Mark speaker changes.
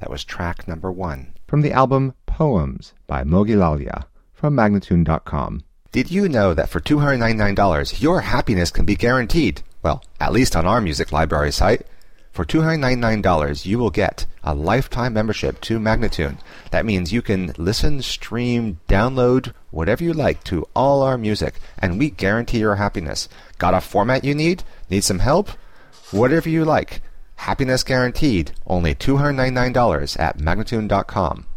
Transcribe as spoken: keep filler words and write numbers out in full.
Speaker 1: That was track number one.
Speaker 2: From the album Poems by Mogilalia from Magnatune dot com.
Speaker 1: Did you know that for two hundred ninety-nine dollars, your happiness can be guaranteed? Well, at least on our music library site. For two hundred ninety-nine dollars, you will get a lifetime membership to Magnatune. That means you can listen, stream, download, whatever you like to all our music, and we guarantee your happiness. Got a format you need? Need some help? Whatever you like. Happiness guaranteed. Only two hundred ninety-nine dollars at Magnatune dot com.